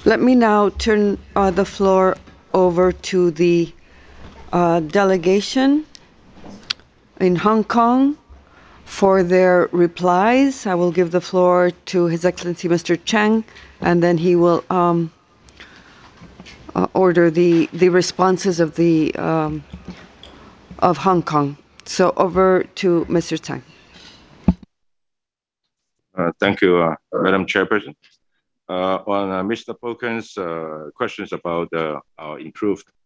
Let me now turn the floor over to the delegation in Hong Kong for their replies. I will give the floor to His Excellency Mr. Cheng, and then he will order the responses of the of Hong Kong. So over to Mr. Cheng. Thank you, Madam Chairperson. On Mr. Polkin's questions about our improved